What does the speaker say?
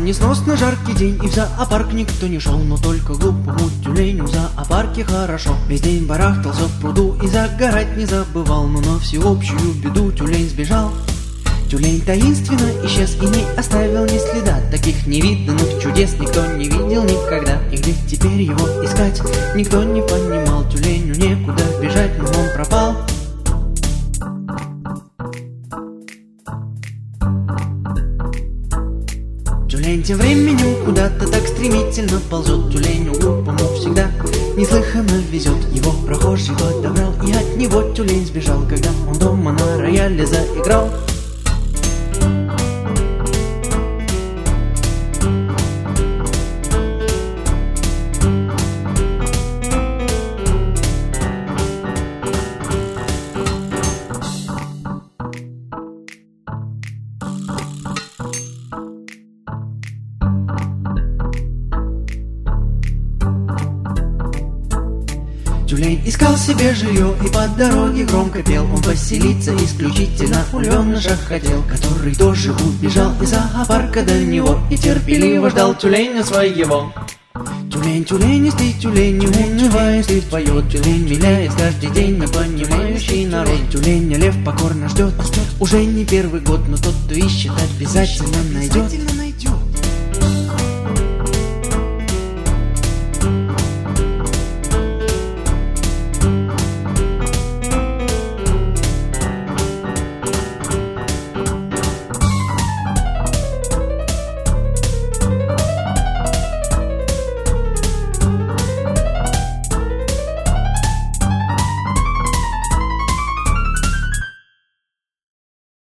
несносно жаркий день, и в зоопарк никто не шел, но только глупому тюленю в зоопарке хорошо. Весь день барахтался в пруду и загорать не забывал, но на всеобщую беду тюлень сбежал. Тюлень таинственно исчез и не оставил ни следа. Таких невиданных чудес никто не видел никогда. И где теперь его искать, никто не понимал. Тюленю некуда бежать, но он пропал. Тюлень тем временем куда-то так стремительно ползет. Тюленю глупому всегда неслыханно везет. Его прохожий подобрал, и от него тюлень сбежал, когда он дома на рояле заиграл. Тюлень искал себе жилье и по дороге громко пел. Он поселиться исключительно у львеныша хотел, который тоже убежал из зоопарка до него и терпеливо ждал тюленя своего. Тюлень, тюленистый, тюлень, не унываясь, и поет. Тюлень виляет каждый день, не понимающий народ. Тюленя лев покорно ждет, уже не первый год, но тот, кто ищет, обязательно найдет.